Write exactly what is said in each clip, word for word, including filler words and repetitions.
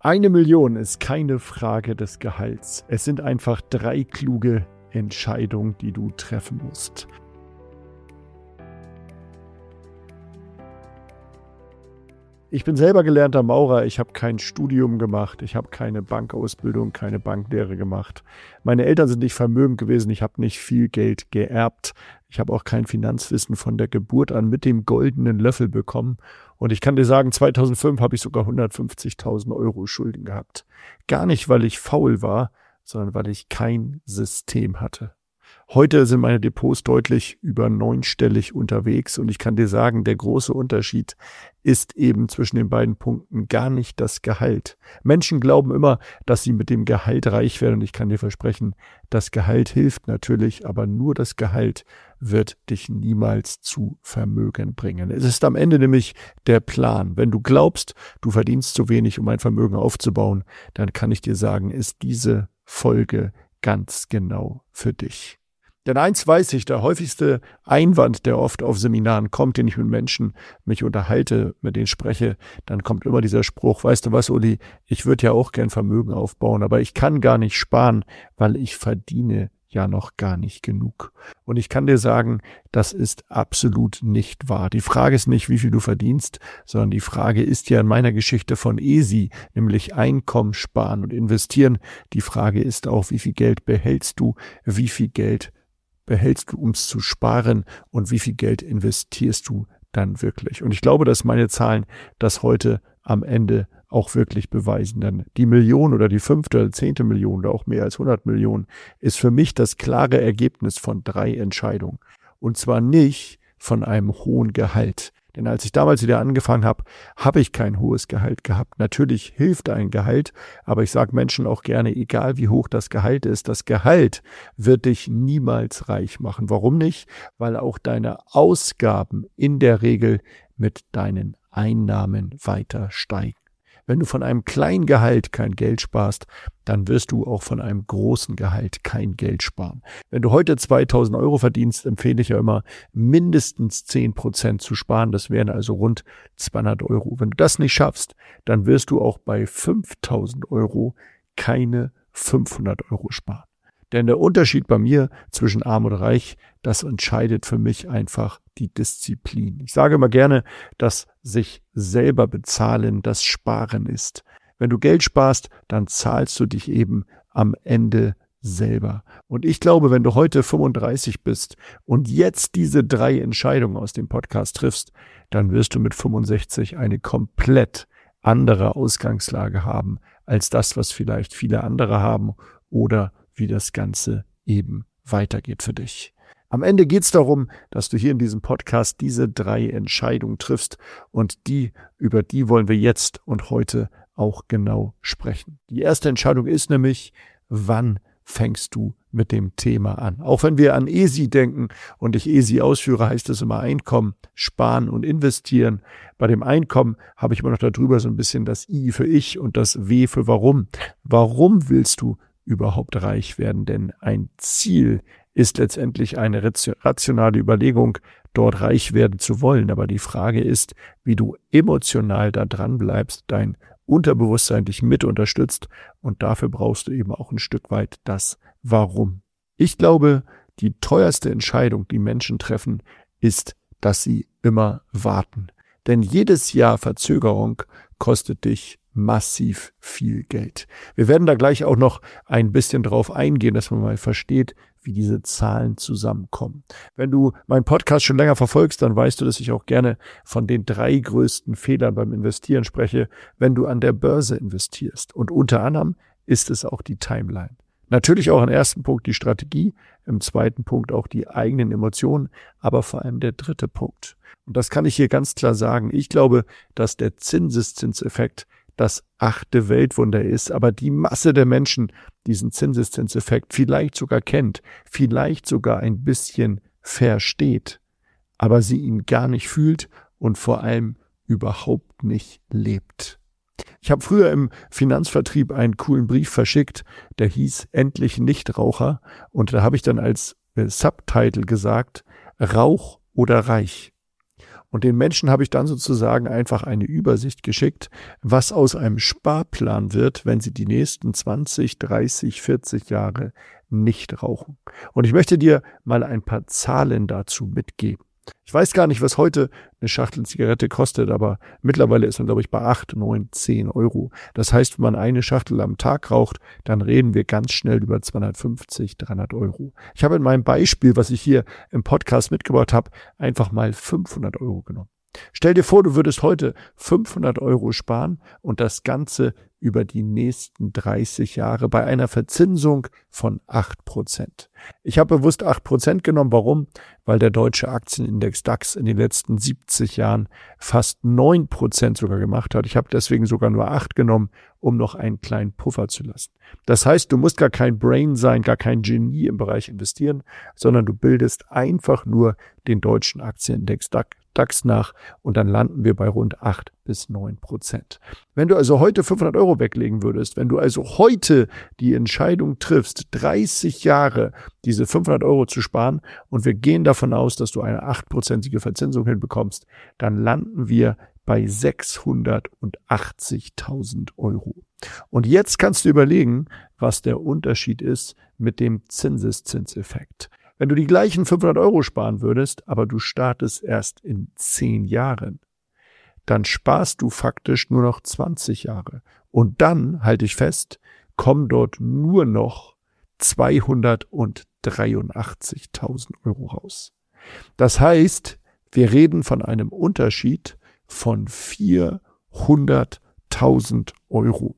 Eine Million ist keine Frage des Gehalts. Es sind einfach drei kluge Entscheidungen, die du treffen musst. Ich bin selber gelernter Maurer, ich habe kein Studium gemacht, ich habe keine Bankausbildung, keine Banklehre gemacht. Meine Eltern sind nicht vermögend gewesen, ich habe nicht viel Geld geerbt. Ich habe auch kein Finanzwissen von der Geburt an mit dem goldenen Löffel bekommen. Und ich kann dir sagen, zweitausendfünf habe ich sogar hundertfünfzigtausend Euro Schulden gehabt. Gar nicht, weil ich faul war, sondern weil ich kein System hatte. Heute sind meine Depots deutlich über neunstellig unterwegs und ich kann dir sagen, der große Unterschied ist eben zwischen den beiden Punkten gar nicht das Gehalt. Menschen glauben immer, dass sie mit dem Gehalt reich werden und ich kann dir versprechen, das Gehalt hilft natürlich, aber nur das Gehalt wird dich niemals zu Vermögen bringen. Es ist am Ende nämlich der Plan. Wenn du glaubst, du verdienst zu wenig, um ein Vermögen aufzubauen, dann kann ich dir sagen, ist diese Folge ganz genau für dich. Denn eins weiß ich, der häufigste Einwand, der oft auf Seminaren kommt, den ich mit Menschen mich unterhalte, mit denen spreche, dann kommt immer dieser Spruch, weißt du was, Uli, ich würde ja auch gern Vermögen aufbauen, aber ich kann gar nicht sparen, weil ich verdiene ja noch gar nicht genug. Und ich kann dir sagen, das ist absolut nicht wahr. Die Frage ist nicht, wie viel du verdienst, sondern die Frage ist ja in meiner Geschichte von Esi, nämlich Einkommen sparen und investieren. Die Frage ist auch, wie viel Geld behältst du, wie viel Geld behältst du, um es zu sparen und wie viel Geld investierst du dann wirklich. Und ich glaube, dass meine Zahlen das heute am Ende auch wirklich beweisen. Denn die Million oder die fünfte oder zehnte Million oder auch mehr als hundert Millionen ist für mich das klare Ergebnis von drei Entscheidungen. Und zwar nicht von einem hohen Gehalt. Denn als ich damals wieder angefangen habe, habe ich kein hohes Gehalt gehabt. Natürlich hilft ein Gehalt, aber ich sage Menschen auch gerne, egal wie hoch das Gehalt ist, das Gehalt wird dich niemals reich machen. Warum nicht? Weil auch deine Ausgaben in der Regel mit deinen Einnahmen weiter steigen. Wenn du von einem kleinen Gehalt kein Geld sparst, dann wirst du auch von einem großen Gehalt kein Geld sparen. Wenn du heute zweitausend Euro verdienst, empfehle ich ja immer, mindestens zehn Prozent zu sparen. Das wären also rund zweihundert Euro. Wenn du das nicht schaffst, dann wirst du auch bei fünftausend Euro keine fünfhundert Euro sparen. Denn der Unterschied bei mir zwischen arm und reich, das entscheidet für mich einfach die Disziplin. Ich sage immer gerne, dass sich selber bezahlen das Sparen ist. Wenn du Geld sparst, dann zahlst du dich eben am Ende selber. Und ich glaube, wenn du heute fünfunddreißig bist und jetzt diese drei Entscheidungen aus dem Podcast triffst, dann wirst du mit fünfundsechzig eine komplett andere Ausgangslage haben als das, was vielleicht viele andere haben oder wie das Ganze eben weitergeht für dich. Am Ende geht es darum, dass du hier in diesem Podcast diese drei Entscheidungen triffst und die, über die wollen wir jetzt und heute auch genau sprechen. Die erste Entscheidung ist nämlich, wann fängst du mit dem Thema an? Auch wenn wir an Esi denken und ich Esi ausführe, heißt es immer Einkommen, Sparen und Investieren. Bei dem Einkommen habe ich immer noch darüber so ein bisschen das I für Ich und das W für Warum. Warum willst du überhaupt reich werden? Denn ein Ziel ist letztendlich eine rationale Überlegung, dort reich werden zu wollen. Aber die Frage ist, wie du emotional da dran bleibst, dein Unterbewusstsein dich mit unterstützt und dafür brauchst du eben auch ein Stück weit das Warum. Ich glaube, die teuerste Entscheidung, die Menschen treffen, ist, dass sie immer warten. Denn jedes Jahr Verzögerung kostet dich massiv viel Geld. Wir werden da gleich auch noch ein bisschen drauf eingehen, dass man mal versteht, wie diese Zahlen zusammenkommen. Wenn du meinen Podcast schon länger verfolgst, dann weißt du, dass ich auch gerne von den drei größten Fehlern beim Investieren spreche, wenn du an der Börse investierst. Und unter anderem ist es auch die Timeline. Natürlich auch im ersten Punkt die Strategie, im zweiten Punkt auch die eigenen Emotionen, aber vor allem der dritte Punkt. Und das kann ich hier ganz klar sagen. Ich glaube, dass der Zinseszinseffekt das achte Weltwunder ist, aber die Masse der Menschen diesen Zinseszinseffekt vielleicht sogar kennt, vielleicht sogar ein bisschen versteht, aber sie ihn gar nicht fühlt und vor allem überhaupt nicht lebt. Ich habe früher im Finanzvertrieb einen coolen Brief verschickt, der hieß Endlich Nichtraucher und da habe ich dann als Subtitle gesagt, Rauch oder Reich. Und den Menschen habe ich dann sozusagen einfach eine Übersicht geschickt, was aus einem Sparplan wird, wenn sie die nächsten zwanzig, dreißig, vierzig Jahre nicht rauchen. Und ich möchte dir mal ein paar Zahlen dazu mitgeben. Ich weiß gar nicht, was heute eine Schachtel Zigarette kostet, aber mittlerweile ist man, glaube ich, bei acht, neun, zehn Euro. Das heißt, wenn man eine Schachtel am Tag raucht, dann reden wir ganz schnell über zweihundertfünfzig, dreihundert Euro. Ich habe in meinem Beispiel, was ich hier im Podcast mitgebracht habe, einfach mal fünfhundert Euro genommen. Stell dir vor, du würdest heute fünfhundert Euro sparen und das Ganze über die nächsten dreißig Jahre bei einer Verzinsung von acht Prozent. Ich habe bewusst acht Prozent genommen. Warum? Weil der deutsche Aktienindex DAX in den letzten siebzig Jahren fast neun Prozent sogar gemacht hat. Ich habe deswegen sogar nur acht genommen, um noch einen kleinen Puffer zu lassen. Das heißt, du musst gar kein Brain sein, gar kein Genie im Bereich investieren, sondern du bildest einfach nur den deutschen Aktienindex DAX nach und dann landen wir bei rund acht bis neun Prozent. Wenn du also heute fünfhundert Euro weglegen würdest, wenn du also heute die Entscheidung triffst, dreißig Jahre diese fünfhundert Euro zu sparen und wir gehen davon aus, dass du eine acht prozentige Verzinsung hinbekommst, dann landen wir bei sechshundertachtzigtausend Euro. Und jetzt kannst du überlegen, was der Unterschied ist mit dem Zinseszinseffekt. Wenn du die gleichen fünfhundert Euro sparen würdest, aber du startest erst in zehn Jahren, dann sparst du faktisch nur noch zwanzig Jahre. Und dann, halte ich fest, kommen dort nur noch zweihundertdreiundachtzigtausend Euro raus. Das heißt, wir reden von einem Unterschied von vierhunderttausend Euro.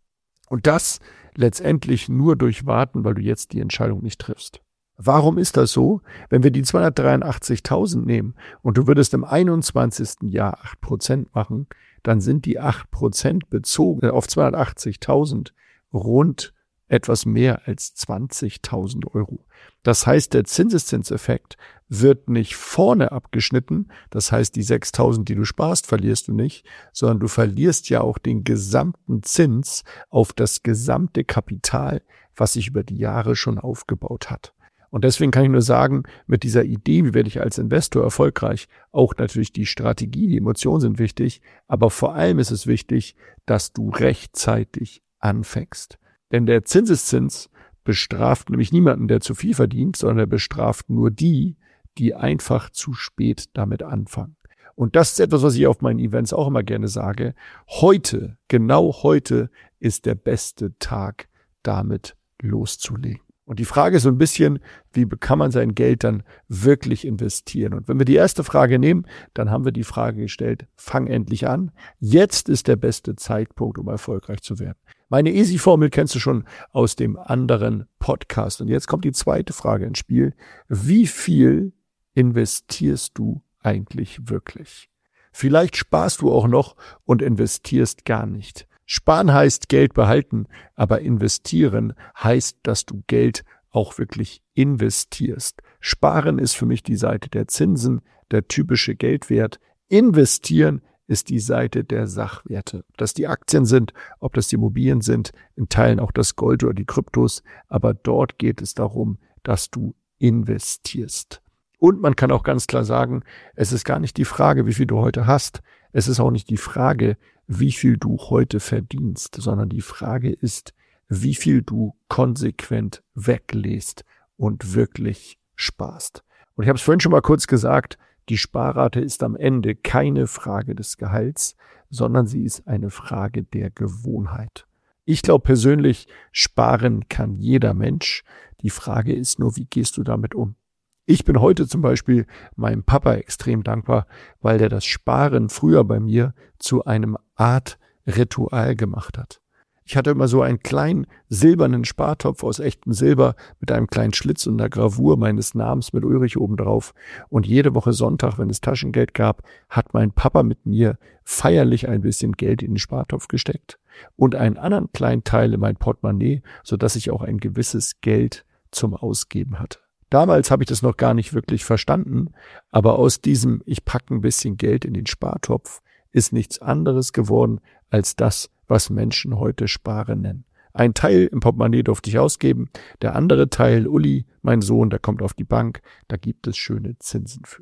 Und das letztendlich nur durch Warten, weil du jetzt die Entscheidung nicht triffst. Warum ist das so? Wenn wir die zweihundertdreiundachtzigtausend nehmen und du würdest im einundzwanzigsten Jahr acht Prozent machen, dann sind die acht Prozent bezogen auf zweihundertachtzigtausend rund etwas mehr als zwanzigtausend Euro. Das heißt, der Zinseszinseffekt wird nicht vorne abgeschnitten, das heißt, die sechstausend, die du sparst, verlierst du nicht, sondern du verlierst ja auch den gesamten Zins auf das gesamte Kapital, was sich über die Jahre schon aufgebaut hat. Und deswegen kann ich nur sagen, mit dieser Idee, wie werde ich als Investor erfolgreich, auch natürlich die Strategie, die Emotionen sind wichtig, aber vor allem ist es wichtig, dass du rechtzeitig anfängst. Denn der Zinseszins bestraft nämlich niemanden, der zu viel verdient, sondern er bestraft nur die, die einfach zu spät damit anfangen. Und das ist etwas, was ich auf meinen Events auch immer gerne sage. Heute, genau heute, ist der beste Tag, damit loszulegen. Und die Frage ist so ein bisschen, wie kann man sein Geld dann wirklich investieren? Und wenn wir die erste Frage nehmen, dann haben wir die Frage gestellt, fang endlich an. Jetzt ist der beste Zeitpunkt, um erfolgreich zu werden. Meine Easy-Formel kennst du schon aus dem anderen Podcast. Und jetzt kommt die zweite Frage ins Spiel. Wie viel investierst du eigentlich wirklich? Vielleicht sparst du auch noch und investierst gar nicht. Sparen heißt Geld behalten, aber investieren heißt, dass du Geld auch wirklich investierst. Sparen ist für mich die Seite der Zinsen, der typische Geldwert. Investieren ist die Seite der Sachwerte. Ob das die Aktien sind, ob das die Immobilien sind, in Teilen auch das Gold oder die Kryptos. Aber dort geht es darum, dass du investierst. Und man kann auch ganz klar sagen, es ist gar nicht die Frage, wie viel du heute hast. Es ist auch nicht die Frage, wie viel du heute verdienst, sondern die Frage ist, wie viel du konsequent weglässt und wirklich sparst. Und ich habe es vorhin schon mal kurz gesagt, die Sparrate ist am Ende keine Frage des Gehalts, sondern sie ist eine Frage der Gewohnheit. Ich glaube persönlich, sparen kann jeder Mensch. Die Frage ist nur, wie gehst du damit um? Ich bin heute zum Beispiel meinem Papa extrem dankbar, weil der das Sparen früher bei mir zu einem Art Ritual gemacht hat. Ich hatte immer so einen kleinen silbernen Spartopf aus echtem Silber mit einem kleinen Schlitz und einer Gravur meines Namens mit Ulrich obendrauf. Und jede Woche Sonntag, wenn es Taschengeld gab, hat mein Papa mit mir feierlich ein bisschen Geld in den Spartopf gesteckt und einen anderen kleinen Teil in mein Portemonnaie, sodass ich auch ein gewisses Geld zum Ausgeben hatte. Damals habe ich das noch gar nicht wirklich verstanden, aber aus diesem ich packe ein bisschen Geld in den Spartopf ist nichts anderes geworden als das, was Menschen heute Sparen nennen. Ein Teil im Portemonnaie durfte ich ausgeben, der andere Teil, Uli, mein Sohn, der kommt auf die Bank, da gibt es schöne Zinsen für.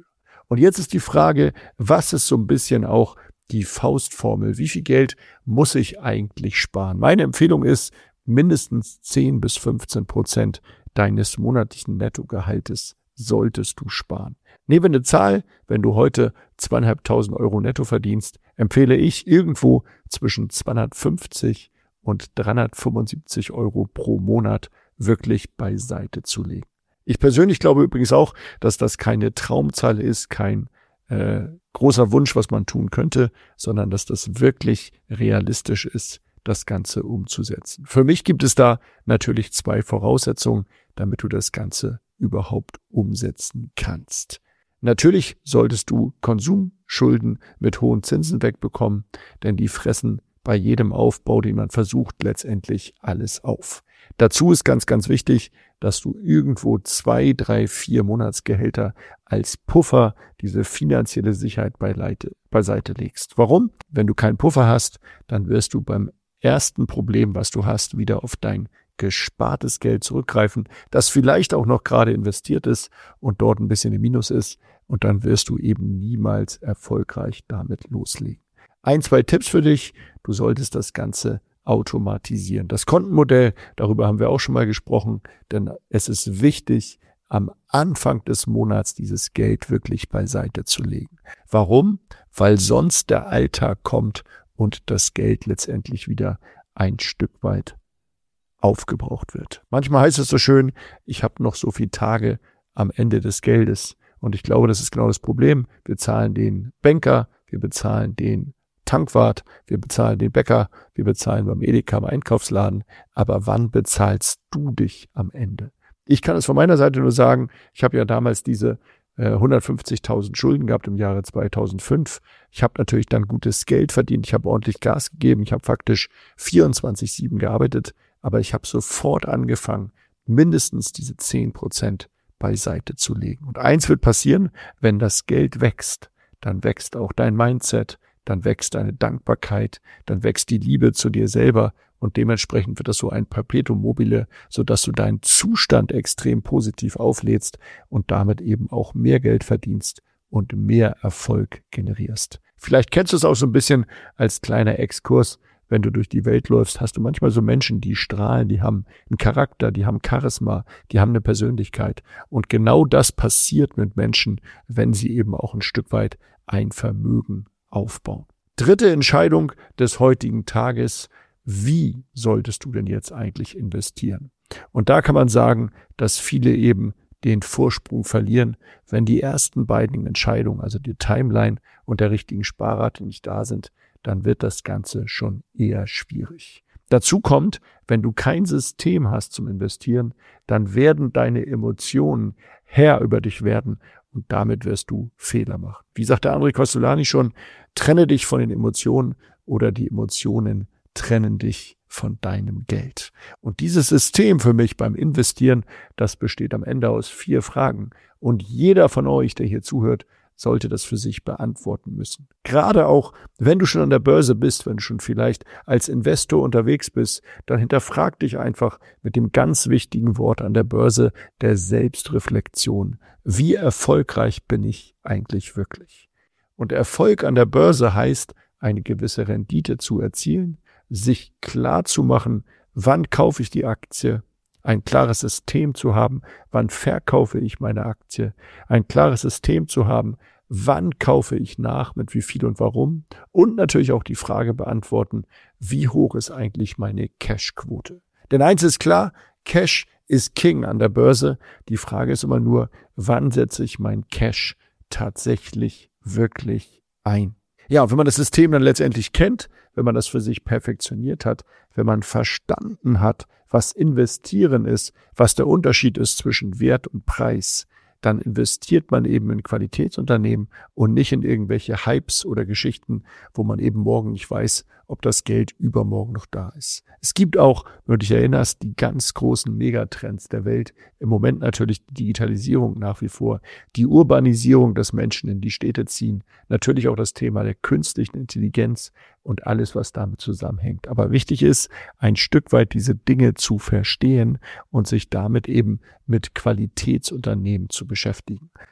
Und jetzt ist die Frage, was ist so ein bisschen auch die Faustformel? Wie viel Geld muss ich eigentlich sparen? Meine Empfehlung ist, mindestens zehn bis fünfzehn Prozent deines monatlichen Nettogehaltes solltest du sparen. Nehmen wir eine Zahl, wenn du heute zweieinhalbtausend Euro netto verdienst, empfehle ich irgendwo zwischen zweihundertfünfzig und dreihundertfünfundsiebzig Euro pro Monat wirklich beiseite zu legen. Ich persönlich glaube übrigens auch, dass das keine Traumzahl ist, kein äh, großer Wunsch, was man tun könnte, sondern dass das wirklich realistisch ist, das Ganze umzusetzen. Für mich gibt es da natürlich zwei Voraussetzungen, damit du das Ganze überhaupt umsetzen kannst. Natürlich solltest du Konsumschulden mit hohen Zinsen wegbekommen, denn die fressen bei jedem Aufbau, den man versucht, letztendlich alles auf. Dazu ist ganz, ganz wichtig, dass du irgendwo zwei, drei, vier Monatsgehälter als Puffer diese finanzielle Sicherheit beiseite, beiseite legst. Warum? Wenn du keinen Puffer hast, dann wirst du beim ersten Problem, was du hast, wieder auf dein gespartes Geld zurückgreifen, das vielleicht auch noch gerade investiert ist und dort ein bisschen im Minus ist, und dann wirst du eben niemals erfolgreich damit loslegen. Ein, zwei Tipps für dich: Du solltest das Ganze automatisieren. Das Kontenmodell, darüber haben wir auch schon mal gesprochen, denn es ist wichtig, am Anfang des Monats dieses Geld wirklich beiseite zu legen. Warum? Weil sonst der Alltag kommt und das Geld letztendlich wieder ein Stück weit aufgebraucht wird. Manchmal heißt es so schön, ich habe noch so viele Tage am Ende des Geldes. Und ich glaube, das ist genau das Problem. Wir zahlen den Banker, wir bezahlen den Tankwart, wir bezahlen den Bäcker, wir bezahlen beim Edeka im Einkaufsladen. Aber wann bezahlst du dich am Ende? Ich kann es von meiner Seite nur sagen, ich habe ja damals diese äh, hundertfünfzigtausend Schulden gehabt im Jahre zweitausendfünf. Ich habe natürlich dann gutes Geld verdient, ich habe ordentlich Gas gegeben, ich habe faktisch vierundzwanzig sieben gearbeitet, aber ich habe sofort angefangen, mindestens diese zehn Prozent beiseite zu legen. Und eins wird passieren: Wenn das Geld wächst, dann wächst auch dein Mindset, dann wächst deine Dankbarkeit, dann wächst die Liebe zu dir selber und dementsprechend wird das so ein Perpetuum mobile, sodass du deinen Zustand extrem positiv auflädst und damit eben auch mehr Geld verdienst und mehr Erfolg generierst. Vielleicht kennst du es auch so ein bisschen als kleiner Exkurs. Wenn du durch die Welt läufst, hast du manchmal so Menschen, die strahlen, die haben einen Charakter, die haben Charisma, die haben eine Persönlichkeit. Und genau das passiert mit Menschen, wenn sie eben auch ein Stück weit ein Vermögen aufbauen. Dritte Entscheidung des heutigen Tages: Wie solltest du denn jetzt eigentlich investieren? Und da kann man sagen, dass viele eben den Vorsprung verlieren, wenn die ersten beiden Entscheidungen, also die Timeline und der richtigen Sparrate, nicht da sind. Dann wird das Ganze schon eher schwierig. Dazu kommt, wenn du kein System hast zum Investieren, dann werden deine Emotionen Herr über dich werden und damit wirst du Fehler machen. Wie sagt der André Kostolany schon, trenne dich von den Emotionen oder die Emotionen trennen dich von deinem Geld. Und dieses System für mich beim Investieren, das besteht am Ende aus vier Fragen. Und jeder von euch, der hier zuhört, sollte das für sich beantworten müssen. Gerade auch, wenn du schon an der Börse bist, wenn du schon vielleicht als Investor unterwegs bist, dann hinterfrag dich einfach mit dem ganz wichtigen Wort an der Börse der Selbstreflexion. Wie erfolgreich bin ich eigentlich wirklich? Und Erfolg an der Börse heißt, eine gewisse Rendite zu erzielen, sich klar zu machen, wann kaufe ich die Aktie, ein klares System zu haben, wann verkaufe ich meine Aktie, ein klares System zu haben, wann kaufe ich nach, mit wie viel und warum, und natürlich auch die Frage beantworten, wie hoch ist eigentlich meine Cash-Quote. Denn eins ist klar, Cash ist King an der Börse. Die Frage ist immer nur, wann setze ich mein Cash tatsächlich wirklich ein? Ja, und wenn man das System dann letztendlich kennt, wenn man das für sich perfektioniert hat, wenn man verstanden hat, was Investieren ist, was der Unterschied ist zwischen Wert und Preis, dann investiert man eben in Qualitätsunternehmen und nicht in irgendwelche Hypes oder Geschichten, wo man eben morgen nicht weiß, ob das Geld übermorgen noch da ist. Es gibt auch, wenn du dich erinnerst, die ganz großen Megatrends der Welt. Im Moment natürlich die Digitalisierung nach wie vor, die Urbanisierung, dass Menschen in die Städte ziehen, natürlich auch das Thema der künstlichen Intelligenz und alles, was damit zusammenhängt. Aber wichtig ist, ein Stück weit diese Dinge zu verstehen und sich damit eben mit Qualitätsunternehmen zu beschäftigen.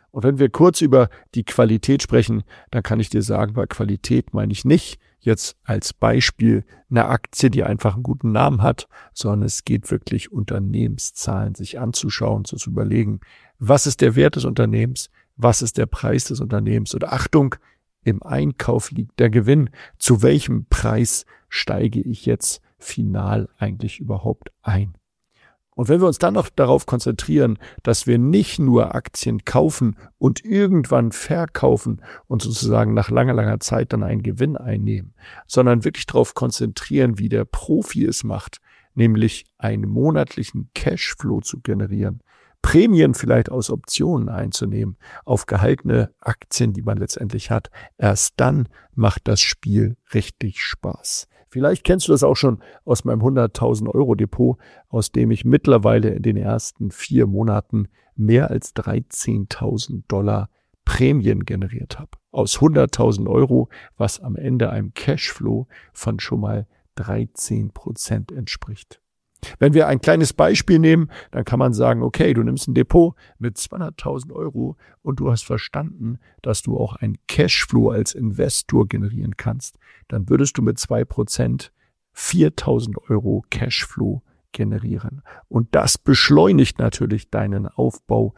Und wenn wir kurz über die Qualität sprechen, dann kann ich dir sagen, bei Qualität meine ich nicht jetzt als Beispiel eine Aktie, die einfach einen guten Namen hat, sondern es geht wirklich Unternehmenszahlen sich anzuschauen, zu überlegen, was ist der Wert des Unternehmens, was ist der Preis des Unternehmens und Achtung, im Einkauf liegt der Gewinn. Zu welchem Preis steige ich jetzt final eigentlich überhaupt ein? Und wenn wir uns dann noch darauf konzentrieren, dass wir nicht nur Aktien kaufen und irgendwann verkaufen und sozusagen nach langer, langer Zeit dann einen Gewinn einnehmen, sondern wirklich darauf konzentrieren, wie der Profi es macht, nämlich einen monatlichen Cashflow zu generieren, Prämien vielleicht aus Optionen einzunehmen, auf gehaltene Aktien, die man letztendlich hat, erst dann macht das Spiel richtig Spaß. Vielleicht kennst du das auch schon aus meinem hunderttausend Euro Depot, aus dem ich mittlerweile in den ersten vier Monaten mehr als dreizehntausend Dollar Prämien generiert habe. Aus hunderttausend Euro, was am Ende einem Cashflow von schon mal dreizehn Prozent entspricht. Wenn wir ein kleines Beispiel nehmen, dann kann man sagen, okay, du nimmst ein Depot mit zweihunderttausend Euro und du hast verstanden, dass du auch einen Cashflow als Investor generieren kannst. Dann würdest du mit zwei Prozent viertausend Euro Cashflow generieren. Und das beschleunigt natürlich deinen Aufbau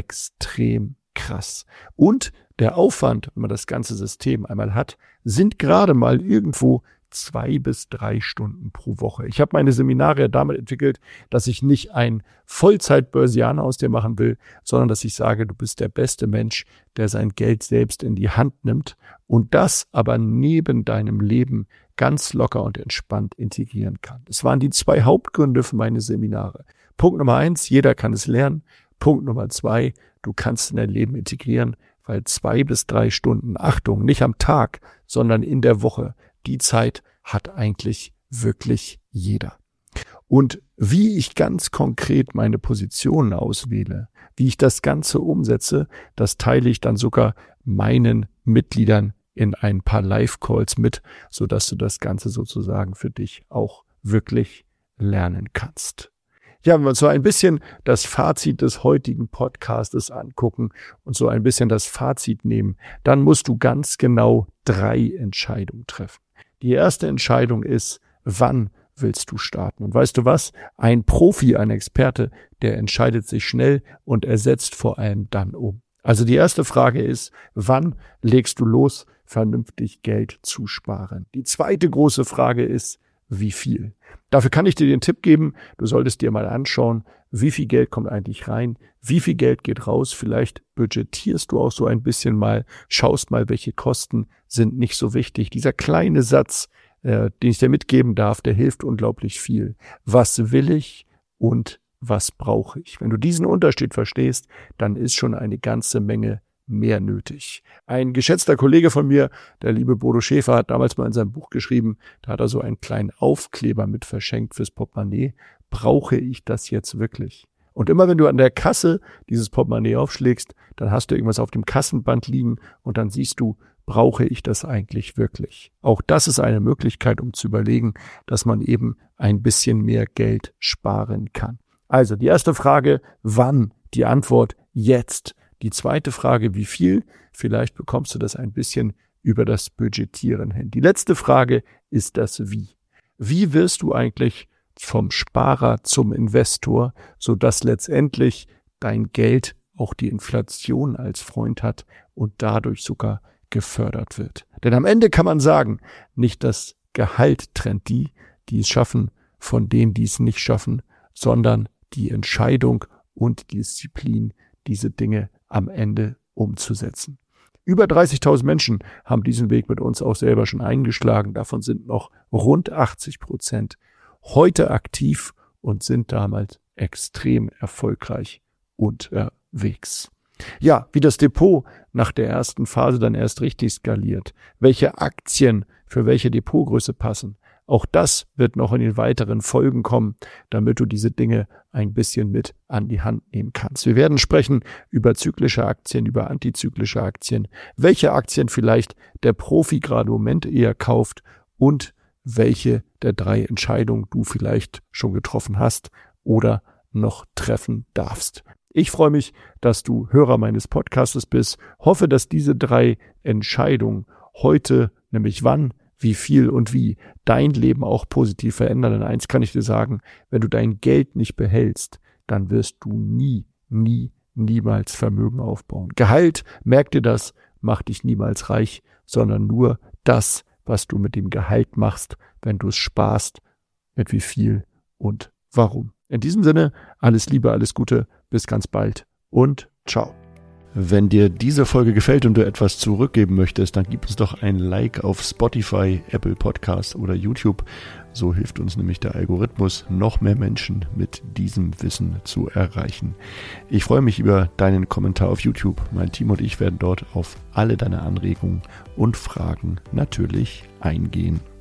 extrem krass. Und der Aufwand, wenn man das ganze System einmal hat, sind gerade mal irgendwo zwei bis drei Stunden pro Woche. Ich habe meine Seminare ja damit entwickelt, dass ich nicht ein Vollzeit-Börsianer aus dir machen will, sondern dass ich sage, du bist der beste Mensch, der sein Geld selbst in die Hand nimmt und das aber neben deinem Leben ganz locker und entspannt integrieren kann. Das waren die zwei Hauptgründe für meine Seminare. Punkt Nummer eins, jeder kann es lernen. Punkt Nummer zwei, du kannst in dein Leben integrieren, weil zwei bis drei Stunden, Achtung, nicht am Tag, sondern in der Woche, die Zeit hat eigentlich wirklich jeder. Und wie ich ganz konkret meine Positionen auswähle, wie ich das Ganze umsetze, das teile ich dann sogar meinen Mitgliedern in ein paar Live-Calls mit, sodass du das Ganze sozusagen für dich auch wirklich lernen kannst. Ja, wenn wir uns so ein bisschen das Fazit des heutigen Podcastes angucken und so ein bisschen das Fazit nehmen, dann musst du ganz genau drei Entscheidungen treffen. Die erste Entscheidung ist, wann willst du starten? Und weißt du was? Ein Profi, ein Experte, der entscheidet sich schnell und er setzt vor allem dann um. Also die erste Frage ist, wann legst du los, vernünftig Geld zu sparen? Die zweite große Frage ist, wie viel? Dafür kann ich dir den Tipp geben, du solltest dir mal anschauen, wie viel Geld kommt eigentlich rein, wie viel Geld geht raus, vielleicht budgetierst du auch so ein bisschen mal, schaust mal, welche Kosten sind nicht so wichtig. Dieser kleine Satz, äh, den ich dir mitgeben darf, der hilft unglaublich viel. Was will ich und was brauche ich? Wenn du diesen Unterschied verstehst, dann ist schon eine ganze Menge mehr nötig. Ein geschätzter Kollege von mir, der liebe Bodo Schäfer, hat damals mal in seinem Buch geschrieben, da hat er so einen kleinen Aufkleber mit verschenkt fürs Portemonnaie. Brauche ich das jetzt wirklich? Und immer wenn du an der Kasse dieses Portemonnaie aufschlägst, dann hast du irgendwas auf dem Kassenband liegen und dann siehst du, brauche ich das eigentlich wirklich? Auch das ist eine Möglichkeit, um zu überlegen, dass man eben ein bisschen mehr Geld sparen kann. Also die erste Frage, wann? Die Antwort, jetzt. Die zweite Frage, wie viel? Vielleicht bekommst du das ein bisschen über das Budgetieren hin. Die letzte Frage ist das Wie. Wie wirst du eigentlich vom Sparer zum Investor, sodass letztendlich dein Geld auch die Inflation als Freund hat und dadurch sogar gefördert wird? Denn am Ende kann man sagen, nicht das Gehalt trennt die, die es schaffen, von denen, die es nicht schaffen, sondern die Entscheidung und die Disziplin, diese Dinge am Ende umzusetzen. Über dreißigtausend Menschen haben diesen Weg mit uns auch selber schon eingeschlagen. Davon sind noch rund achtzig Prozent heute aktiv und sind damals extrem erfolgreich unterwegs. Ja, wie das Depot nach der ersten Phase dann erst richtig skaliert, welche Aktien für welche Depotgröße passen, auch das wird noch in den weiteren Folgen kommen, damit du diese Dinge ein bisschen mit an die Hand nehmen kannst. Wir werden sprechen über zyklische Aktien, über antizyklische Aktien, welche Aktien vielleicht der Profi gerade im Moment eher kauft und welche der drei Entscheidungen du vielleicht schon getroffen hast oder noch treffen darfst. Ich freue mich, dass du Hörer meines Podcastes bist. Hoffe, dass diese drei Entscheidungen heute, nämlich wann, wie viel und wie, dein Leben auch positiv verändern. Denn eins kann ich dir sagen, wenn du dein Geld nicht behältst, dann wirst du nie, nie, niemals Vermögen aufbauen. Gehalt, merk dir das, macht dich niemals reich, sondern nur das, was du mit dem Gehalt machst, wenn du es sparst, mit wie viel und warum. In diesem Sinne, alles Liebe, alles Gute, bis ganz bald und ciao. Wenn dir diese Folge gefällt und du etwas zurückgeben möchtest, dann gib uns doch ein Like auf Spotify, Apple Podcasts oder YouTube. So hilft uns nämlich der Algorithmus, noch mehr Menschen mit diesem Wissen zu erreichen. Ich freue mich über deinen Kommentar auf YouTube. Mein Team und ich werden dort auf alle deine Anregungen und Fragen natürlich eingehen.